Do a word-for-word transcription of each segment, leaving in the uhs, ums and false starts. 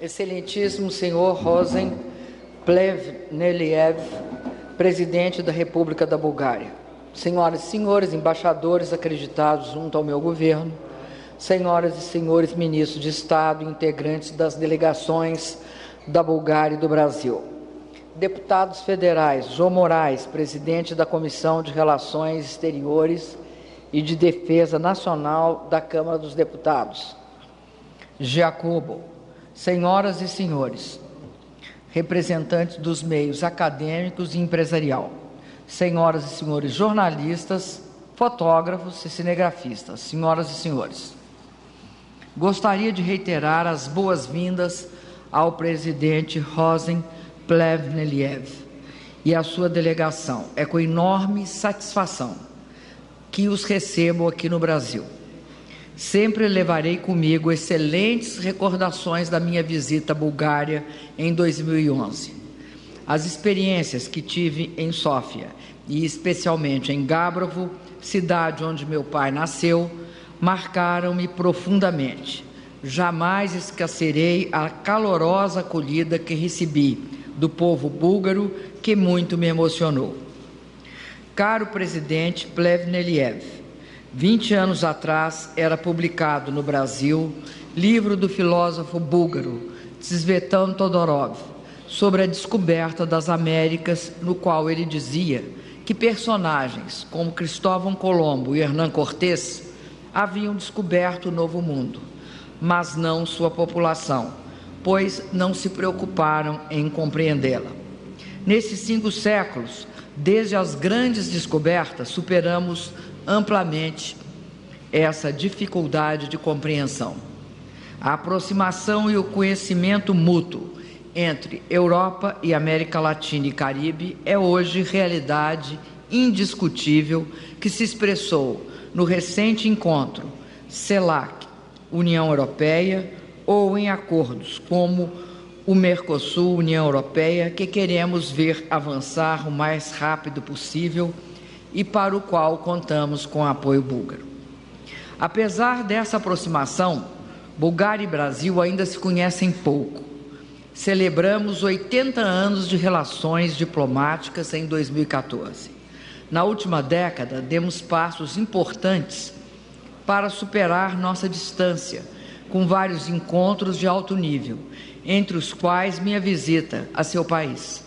Excelentíssimo senhor Rosen Plevneliev, presidente da República da Bulgária, senhoras e senhores embaixadores acreditados junto ao meu governo, senhoras e senhores ministros de Estado e integrantes das delegações da Bulgária e do Brasil, deputados federais, João Moraes, presidente da Comissão de Relações Exteriores e de Defesa Nacional da Câmara dos Deputados, Giacobo, senhoras e senhores, representantes dos meios acadêmicos e empresarial, senhoras e senhores jornalistas, fotógrafos e cinegrafistas, senhoras e senhores, gostaria de reiterar as boas-vindas ao presidente Rosen Plevneliev e à sua delegação. É com enorme satisfação que os recebo aqui no Brasil. Sempre levarei comigo excelentes recordações da minha visita à Bulgária em dois mil e onze. As experiências que tive em Sófia e especialmente em Gabrovo, cidade onde meu pai nasceu, marcaram-me profundamente. Jamais esquecerei a calorosa acolhida que recebi do povo búlgaro, que muito me emocionou. Caro presidente Plevneliev, vinte anos atrás era publicado no Brasil livro do filósofo búlgaro Tzvetan Todorov sobre a descoberta das Américas, no qual ele dizia que personagens como Cristóvão Colombo e Hernán Cortés haviam descoberto o Novo Mundo, mas não sua população, pois não se preocuparam em compreendê-la. Nesses cinco séculos, desde as grandes descobertas, superamos amplamente essa dificuldade de compreensão. A aproximação e o conhecimento mútuo entre Europa e América Latina e Caribe é hoje realidade indiscutível que se expressou no recente encontro CELAC, União Europeia, ou em acordos como o Mercosul, União Europeia, que queremos ver avançar o mais rápido possível e para o qual contamos com o apoio búlgaro. Apesar dessa aproximação, Bulgária e Brasil ainda se conhecem pouco. Celebramos oitenta anos de relações diplomáticas em dois mil e quatorze. Na última década, demos passos importantes para superar nossa distância, com vários encontros de alto nível, entre os quais minha visita a seu país.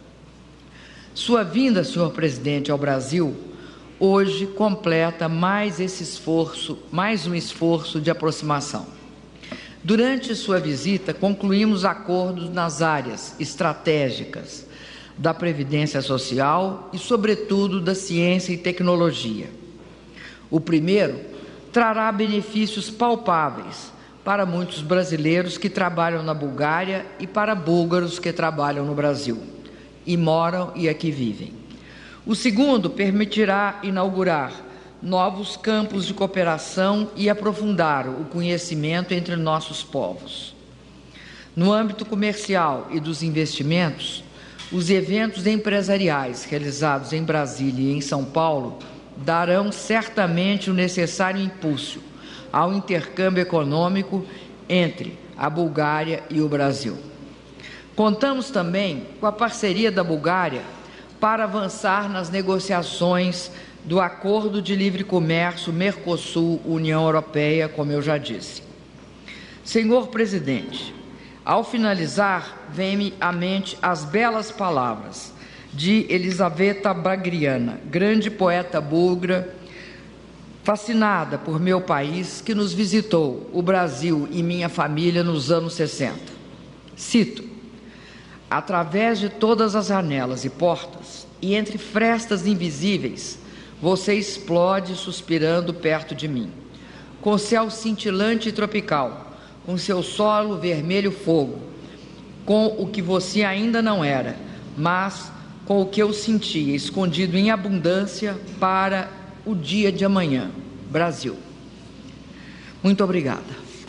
Sua vinda, senhor presidente, ao Brasil, hoje completa mais esse esforço, mais um esforço de aproximação. Durante sua visita, concluímos acordos nas áreas estratégicas da Previdência Social e, sobretudo, da ciência e tecnologia. O primeiro trará benefícios palpáveis para muitos brasileiros que trabalham na Bulgária e para búlgaros que trabalham no Brasil e moram e aqui vivem. O segundo permitirá inaugurar novos campos de cooperação e aprofundar o conhecimento entre nossos povos. No âmbito comercial e dos investimentos, os eventos empresariais realizados em Brasília e em São Paulo darão certamente o necessário impulso ao intercâmbio econômico entre a Bulgária e o Brasil. Contamos também com a parceria da Bulgária para avançar nas negociações do Acordo de Livre Comércio Mercosul-União Europeia, como eu já disse. Senhor presidente, ao finalizar, vem-me à mente as belas palavras de Elisaveta Bagriana, grande poeta búlgara, fascinada por meu país, que nos visitou, o Brasil e minha família, nos anos sessenta. Cito: através de todas as janelas e portas, e entre frestas invisíveis, você explode suspirando perto de mim. Com céu cintilante e tropical, com seu solo vermelho fogo, com o que você ainda não era, mas com o que eu sentia, escondido em abundância para o dia de amanhã. Brasil. Muito obrigada.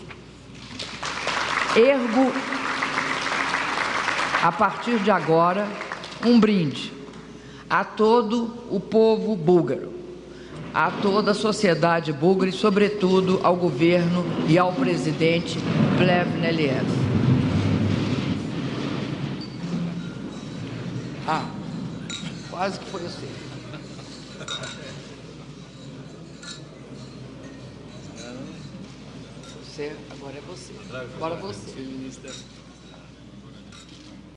Ergo, a partir de agora, um brinde a todo o povo búlgaro, a toda a sociedade búlgara e, sobretudo, ao governo e ao presidente Plevneliev. Ah, quase que foi você. Você, agora é você. Agora você.